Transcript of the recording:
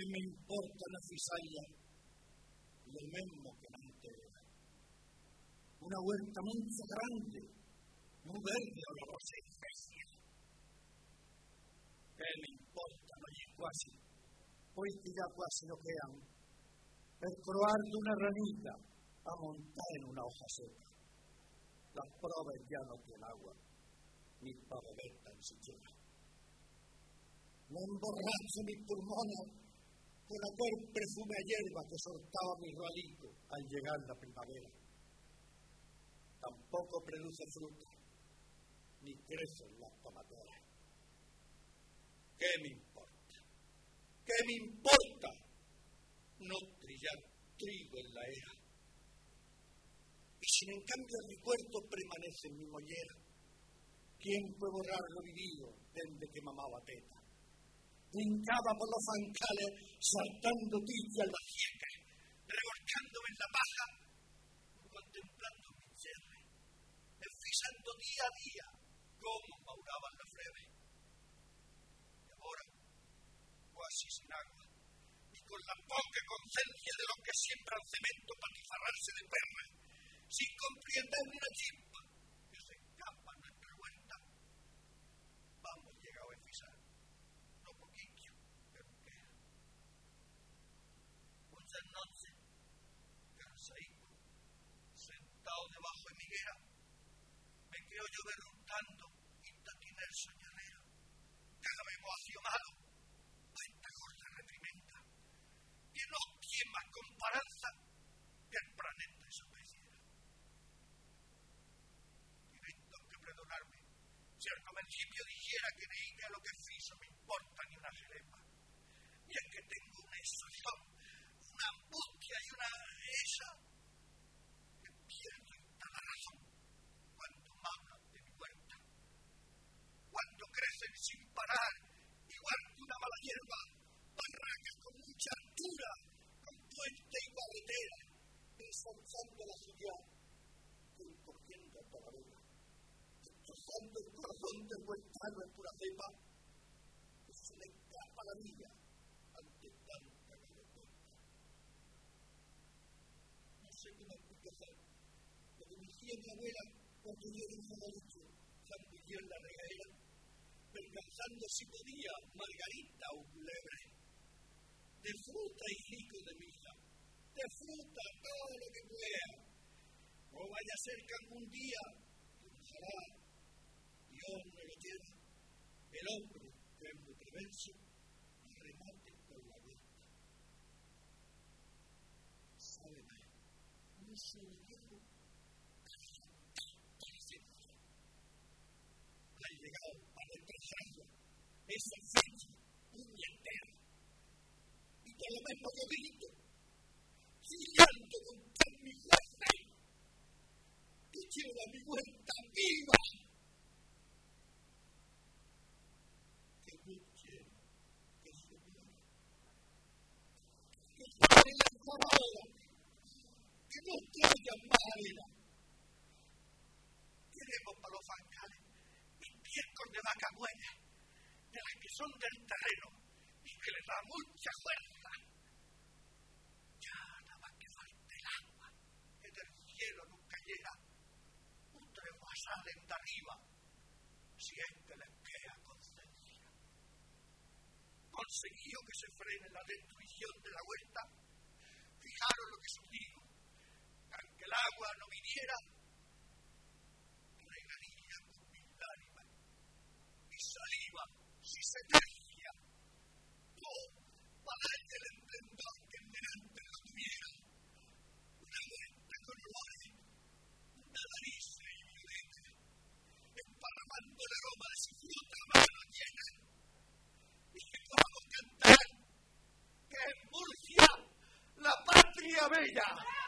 ¿Qué me importa la fisalla? Lo mismo que me entera. Una huerta mucho grande, muy verde, olorosa y especia. ¿Qué me importa? No hay quasi. Pues que ya quasi no quedan. El croar de una ranita a montar en una hoja seca. Las probas ya no tienen agua, ni para beber tan siquiera. Me emborracho mis pulmones con aquel perfume a hierba que soltaba mi ralico al llegar la primavera. Tampoco produce fruta, ni crecen las tomateras. ¿Qué me importa? ¿Qué me importa? No trillar trigo en la era. Y si en cambio el recuerdo permanece en mi mollera, ¿quién puede borrar lo vivido desde que mamaba teta? Brincaba por los zancales, saltando tilla al vacieque, revolcándome en la paja, contemplando mi cierre, enfisando día a día cómo mauraban la freve. Y ahora, casi sin agua, y con la poca conciencia de los que siembran cemento para tifarrarse de perra, sin comprender una chispa que se escapa a nuestra vuelta, vamos llegado a enfisar. Muchas noches, cansadito, sentado debajo de mi higuera, me quedo yo berruntando y tatinar el soñadero. Cada vez vacío malo, a esta gorda reprimenda, que no tiene más comparanza que el planeta de su vecina. Tienes que perdonarme si al principio dijera que ni que a lo que fizo me importa ni una jelepa. Y es que tengo una exhaustión, una angustia y una esa que pierdo hasta la razón cuando me hablan de mi huerta. Cuando crecen sin parar, igual que una mala hierba, barracas con mucha altura, con puente y barretera, ensanchando la ciudad, encogiendo hasta la vela, destrozando el corazón de huertano en pura cepa, que se le escapa la vida ante tanta libertad. No sé cómo explicar lo que me decía mi abuela cuando yo era un jovencito, zambulló en la regadera, pensando si podía margarita o culebre, de fruta y rico de misa, de fruta todo lo que pueda. No vaya a ser que algún día, ojalá Dios no lo quiera, el hombre que es muy perverso remate con la vuelta. ¿Sabe más? No se lo digo para siempre. Ha llegado a retrasarlo esa fecha puñetera. Y por lo menos yo grito, siguiendo con tan mi fuerza, que quiero a mi vuelta viva. Que no quiero que se muera. Que pare la ahora. Que no traigan más arena. Queremos para los zancales estiércol de vaca buena, de las que son del terreno y que les da mucha fuerza. Ya nada más que falta el agua, que del cielo nos cayera. Ustedes salen de arriba, si es que les queda conciencia. Consiguió que se frene la destrucción de la huerta. Fijaros lo que sucedió. Aunque el agua no viniera, regaría con mis lágrimas, mi saliva, si se tercia, todo para darle el esplendor que en delante lo tuviera. Una huerta con olores, narices y violetas, emparramando el aroma de su fruta a mano llena. Y que podamos cantar que en Murcia la patria bella.